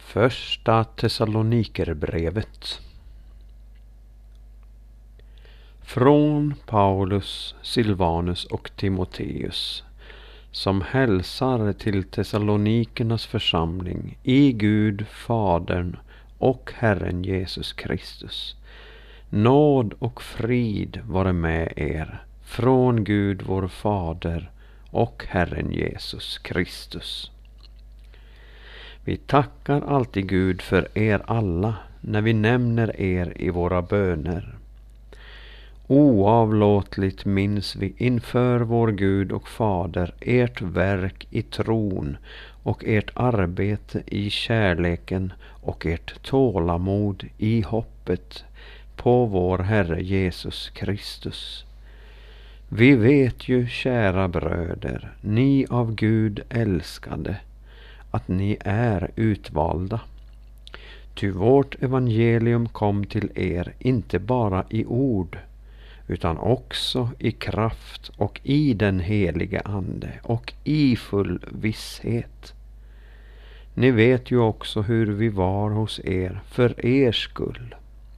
Första Thessalonikerbrevet. Från Paulus, Silvanus och Timoteus, som hälsar till Thessalonikernas församling i Gud Fadern och Herren Jesus Kristus. Nåd och frid vare med er från Gud vår Fader och Herren Jesus Kristus. Vi tackar alltid Gud för er alla när vi nämner er i våra böner. Oavlåtligt minns vi inför vår Gud och Fader ert verk i tron och ert arbete i kärleken och ert tålamod i hoppet på vår Herre Jesus Kristus. Vi vet ju, kära bröder, ni av Gud älskade, att ni är utvalda. Ty vårt evangelium kom till er inte bara i ord, utan också i kraft och i den helige Ande och i full visshet. Ni vet ju också hur vi var hos er för er skull.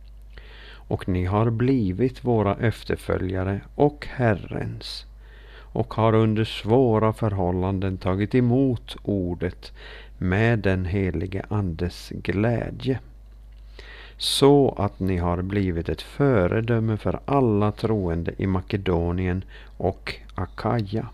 Och ni har blivit våra efterföljare och Herrens, och har under svåra förhållanden tagit emot ordet med den helige Andes glädje, så att ni har blivit ett föredöme för alla troende i Makedonien och Akaja.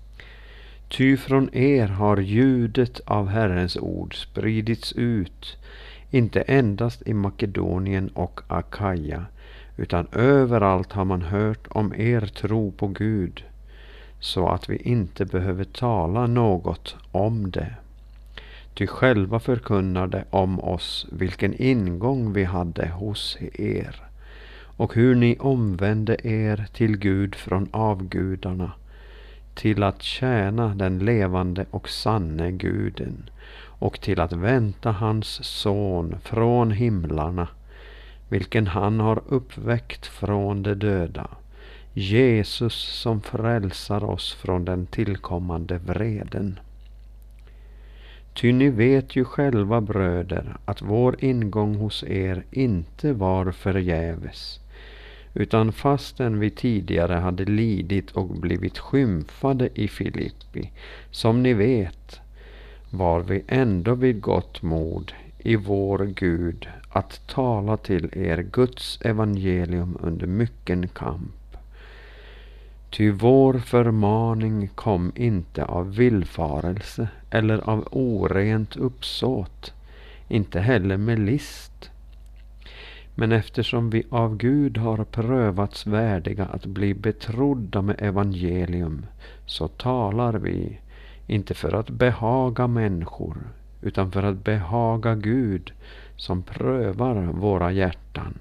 Ty från er har ljudet av Herrens ord spridits ut, inte endast i Makedonien och Akaja, utan överallt har man hört om er tro på Gud, så att vi inte behöver tala något om det. Ty själva förkunnade om oss vilken ingång vi hade hos er, och hur ni omvände er till Gud från avgudarna, till att tjäna den levande och sanne Guden, och till att vänta hans son från himlarna, vilken han har uppväckt från de döda, Jesus som frälsar oss från den tillkommande vreden. Ty ni vet ju själva, bröder, att vår ingång hos er inte var förgäves, utan fastän vi tidigare hade lidit och blivit skymfade i Filippi, som ni vet, var vi ändå vid gott mod i vår Gud att tala till er Guds evangelium under mycken kamp. Ty vår förmaning kom inte av villfarelse eller av orent uppsåt, inte heller med list. Men eftersom vi av Gud har prövats värdiga att bli betrodda med evangelium, så talar vi, inte för att behaga människor, utan för att behaga Gud som prövar våra hjärtan.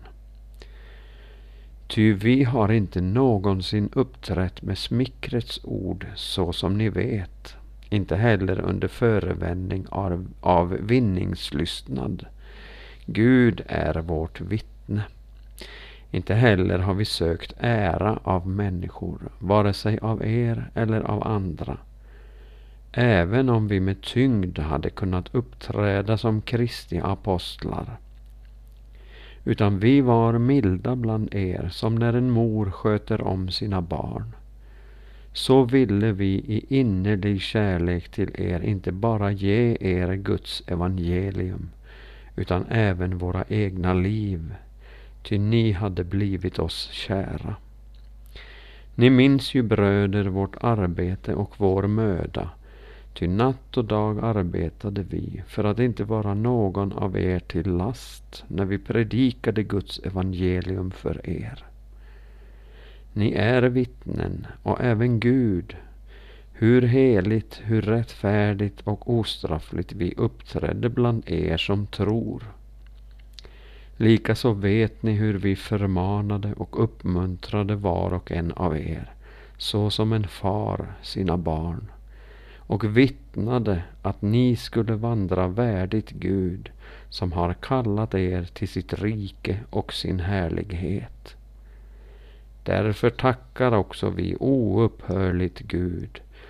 Ty vi har inte någonsin uppträtt med smickrets ord, så som ni vet, inte heller under förevändning av vinningslystnad. Gud är vårt vittne. Inte heller har vi sökt ära av människor, vare sig av er eller av andra, även om vi med tyngd hade kunnat uppträda som Kristi apostlar. Utan vi var milda bland er, som när en mor sköter om sina barn. Så ville vi i innerlig kärlek till er inte bara ge er Guds evangelium, utan även våra egna liv, ty ni hade blivit oss kära. Ni minns ju, bröder, vårt arbete och vår möda, ty natt och dag arbetade vi för att inte vara någon av er till last när vi predikade Guds evangelium för er. Ni är vittnen, och även Gud, hur heligt, hur rättfärdigt och ostraffligt vi uppträdde bland er som tror. Likaså vet ni hur vi förmanade och uppmuntrade var och en av er, så som en far sina barn, och vittnade att ni skulle vandra värdigt Gud, som har kallat er till sitt rike och sin härlighet. Därför tackar också vi oupphörligt Gud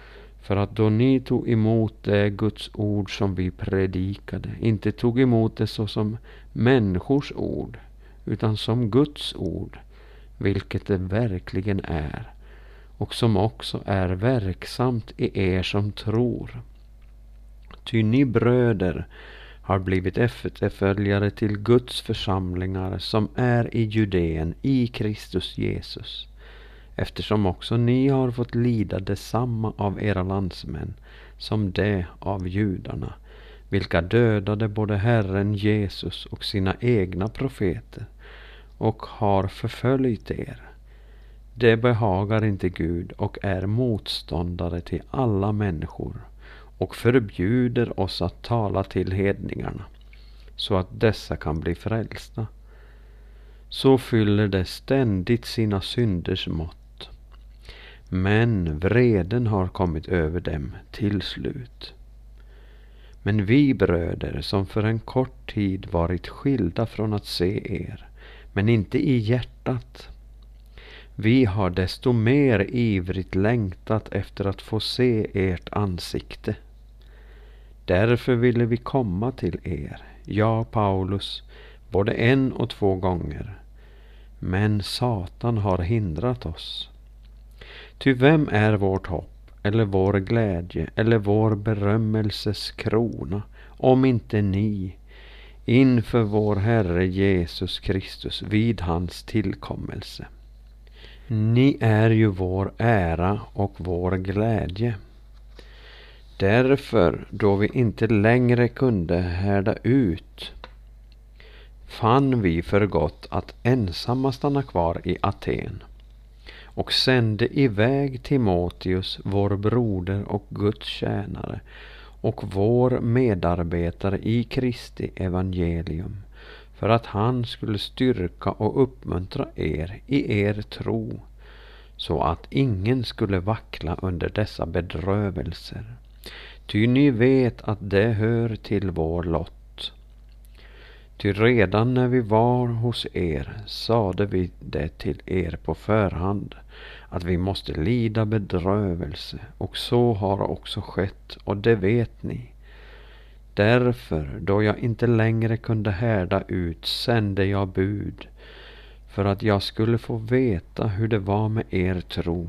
För att då ni tog emot det Guds ord som vi predikade, inte tog emot det så som människors ord, utan som Guds ord, vilket det verkligen är, och som också är verksamt i er som tror. Ty ni bröder har blivit efterföljare till Guds församlingar som är i Judeen i Kristus Jesus, eftersom också ni har fått lida detsamma av era landsmän som det av judarna, vilka dödade både Herren Jesus och sina egna profeter och har förföljt er. Det behagar inte Gud och är motståndare till alla människor och förbjuder oss att tala till hedningarna så att dessa kan bli frälsta. Så fyller det ständigt sina synders mått. Men vreden har kommit över dem till slut. Men vi bröder som för en kort tid varit skilda från att se er, men inte i hjärtat, vi har desto mer ivrigt längtat efter att få se ert ansikte. Därför ville vi komma till er, jag Paulus, både 1 och 2 gånger. Men Satan har hindrat oss. Ty vem är vårt hopp, eller vår glädje, eller vår berömmelses krona, om inte ni, inför vår Herre Jesus Kristus vid hans tillkommelse? Ni är ju vår ära och vår glädje. Därför, då vi inte längre kunde härda ut, fann vi för gott att ensamma stanna kvar i Aten och sände iväg Timoteus, vår broder och Guds tjänare och vår medarbetare i Kristi evangelium, för att han skulle styrka och uppmuntra er i er tro, så att ingen skulle vackla under dessa bedrövelser. Ty ni vet att det hör till vår lott. Ty redan när vi var hos er sade vi det till er på förhand, att vi måste lida bedrövelse, och så har också skett, och det vet ni. Därför, då jag inte längre kunde härda ut, sände jag bud, för att jag skulle få veta hur det var med er tro.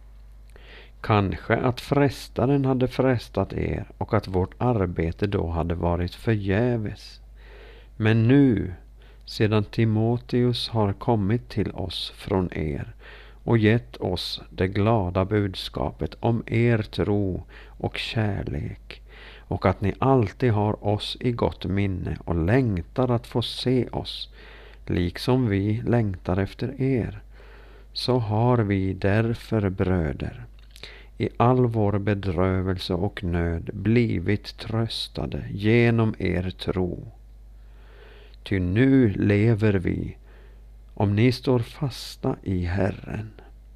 Kanske att frestaren hade frestat er och att vårt arbete då hade varit förgäves. Men nu, sedan Timoteus har kommit till oss från er och gett oss det glada budskapet om er tro och kärlek, och att ni alltid har oss i gott minne och längtar att få se oss, liksom vi längtar efter er, så har vi därför, bröder, i all vår bedrövelse och nöd blivit tröstade genom er tro. Ty nu lever vi, om ni står fasta i Herren.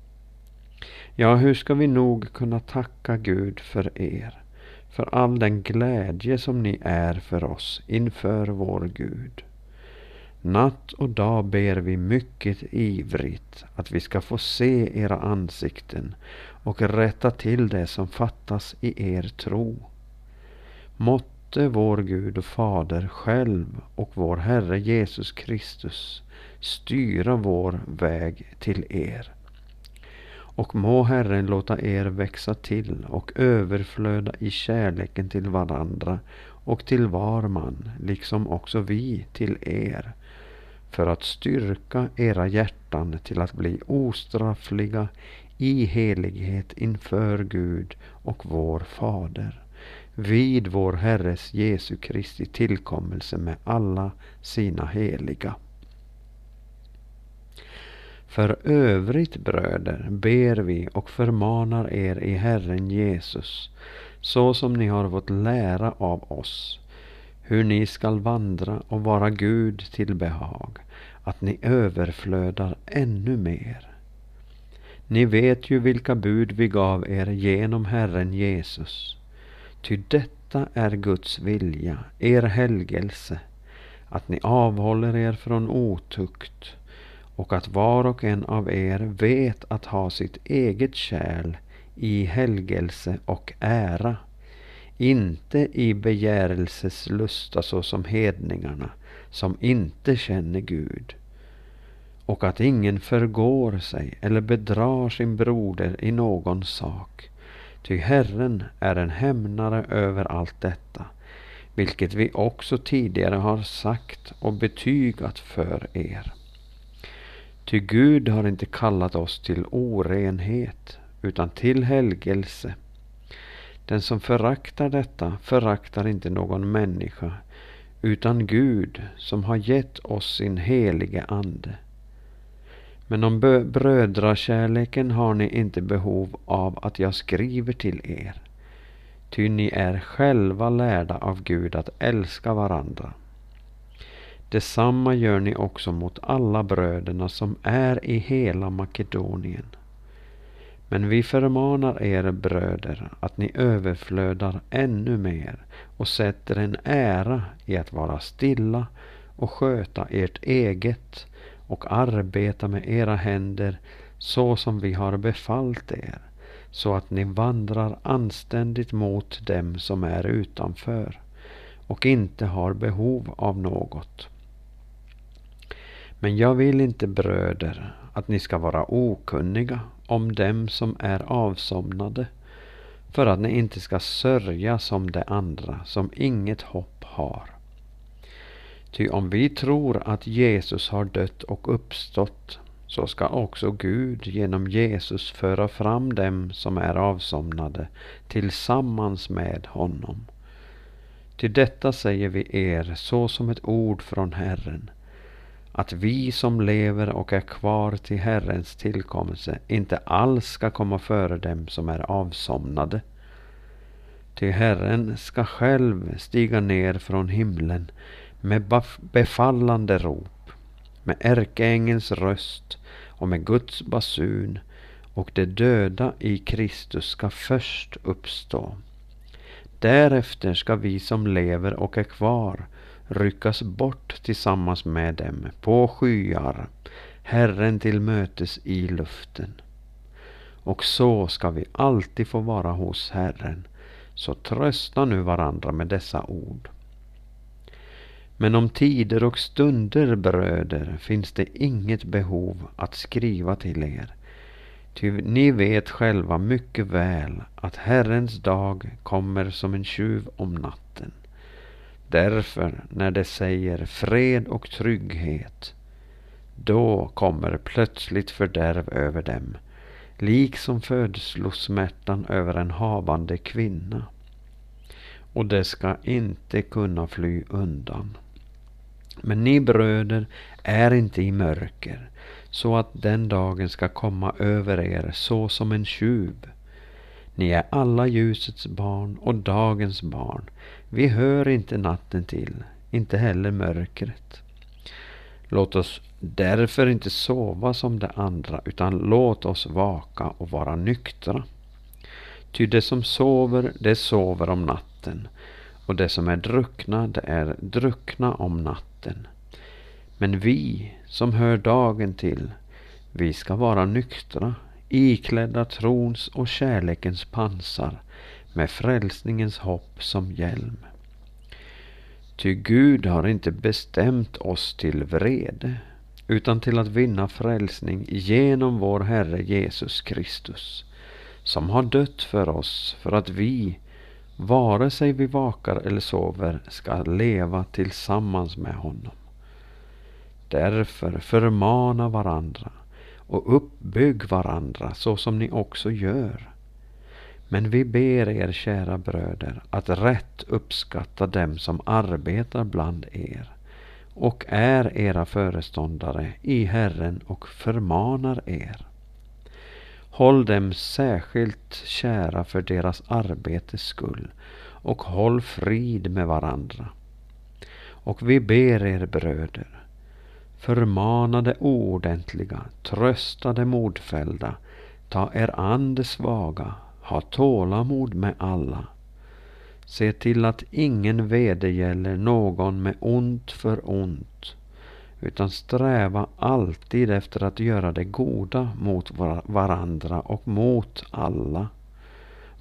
Ja, hur ska vi nog kunna tacka Gud för er, för all den glädje som ni är för oss inför vår Gud. Natt och dag ber vi mycket ivrigt att vi ska få se era ansikten och rätta till det som fattas i er tro. Måtte vår Gud och Fader själv och vår Herre Jesus Kristus styra vår väg till er. Och må Herren låta er växa till och överflöda i kärleken till varandra och till var man, liksom också vi till er, för att styrka era hjärtan till att bli ostraffliga i helighet inför Gud och vår Fader, vid vår Herres Jesu Kristi tillkommelse med alla sina heliga. För övrigt, bröder, ber vi och förmanar er i Herren Jesus, så som ni har fått lära av oss, hur ni skall vandra och vara Gud till behag, att ni överflödar ännu mer. Ni vet ju vilka bud vi gav er genom Herren Jesus. Ty detta är Guds vilja, er helgelse, att ni avhåller er från otukt, och att var och en av er vet att ha sitt eget kärl i helgelse och ära, inte i begärelses lusta såsom hedningarna, som inte känner Gud, och att ingen förgår sig eller bedrar sin broder i någon sak, ty Herren är en hämnare över allt detta, vilket vi också tidigare har sagt och betygat för er. Ty Gud har inte kallat oss till orenhet, utan till helgelse. Den som föraktar detta föraktar inte någon människa, utan Gud som har gett oss sin helige ande. Men om brödrakärleken har ni inte behov av att jag skriver till er, ty ni är själva lärda av Gud att älska varandra. Detsamma gör ni också mot alla bröderna som är i hela Makedonien. Men vi förmanar er bröder att ni överflödar ännu mer och sätter en ära i att vara stilla och sköta ert eget och arbeta med era händer så som vi har befallt er, så att ni vandrar anständigt mot dem som är utanför och inte har behov av något. Men jag vill inte, bröder, att ni ska vara okunniga om dem som är avsomnade, för att ni inte ska sörja som de andra som inget hopp har. Ty om vi tror att Jesus har dött och uppstått, så ska också Gud genom Jesus föra fram dem som är avsomnade tillsammans med honom. Till detta säger vi er så som ett ord från Herren, att vi som lever och är kvar till Herrens tillkommelse inte alls ska komma före dem som är avsomnade. Ty Herren ska själv stiga ner från himlen med befallande rop, med ärkeängelns röst och med Guds basun, och de döda i Kristus ska först uppstå. Därefter ska vi som lever och är kvar ryckas bort tillsammans med dem på skyar, Herren till mötes i luften. Och så ska vi alltid få vara hos Herren, så trösta nu varandra med dessa ord. Men om tider och stunder, bröder, finns det inget behov att skriva till er. Ty ni vet själva mycket väl att Herrens dag kommer som en tjuv om natten. Därför när det säger fred och trygghet, då kommer plötsligt fördärv över dem, liksom födslosmärtan över en havande kvinna. Och det ska inte kunna fly undan. Men ni bröder är inte i mörker, så att den dagen ska komma över er så som en tjuv. Ni är alla ljusets barn och dagens barn. Vi hör inte natten till, inte heller mörkret. Låt oss därför inte sova som de andra, utan låt oss vaka och vara nyktra. Ty det som sover, det sover om natten, och det som är druckna, det är druckna om natten. Men vi som hör dagen till, vi ska vara nyktra, iklädda trons och kärlekens pansar, med frälsningens hopp som hjälm. Ty Gud har inte bestämt oss till vrede, utan till att vinna frälsning genom vår Herre Jesus Kristus, som har dött för oss, för att vi, vare sig vi vakar eller sover, ska leva tillsammans med honom. Därför förmana varandra och uppbygg varandra så som ni också gör. Men vi ber er, kära bröder, att rätt uppskatta dem som arbetar bland er och är era föreståndare i Herren och förmanar er. Håll dem särskilt kära för deras arbetes skull och håll frid med varandra. Och vi ber er, bröder, förmana det oordentliga, trösta det modfällda, ta er an det svaga, ha tålamod med alla. Se till att ingen vedergäller någon med ont för ont, utan sträva alltid efter att göra det goda mot varandra och mot alla.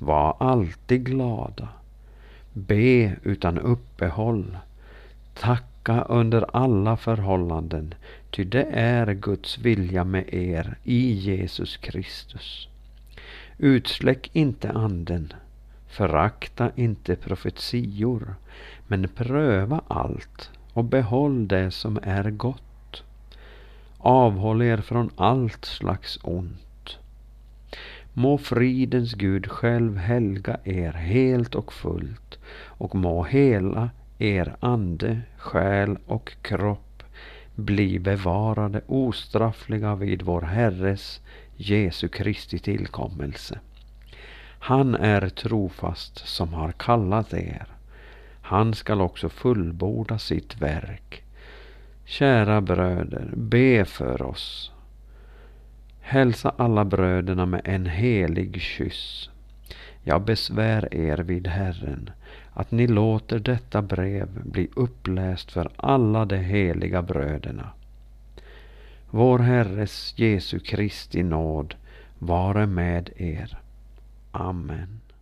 Var alltid glada. Be utan uppehåll. Tacka under alla förhållanden, ty det är Guds vilja med er i Jesus Kristus. Utsläck inte anden, förakta inte profetior, men pröva allt och behåll det som är gott. Avhåll er från allt slags ont. Må fridens Gud själv helga er helt och fullt, och må hela er ande, själ och kropp bli bevarade ostraffliga vid vår Herres Jesu Kristi tillkommelse. Han är trofast som har kallat er. Han skall också fullborda sitt verk. Kära bröder, be för oss. Hälsa alla bröderna med en helig kyss. Jag besvär er vid Herren att ni låter detta brev bli uppläst för alla de heliga bröderna. Vår Herres Jesu Kristi nåd vare med er. Amen.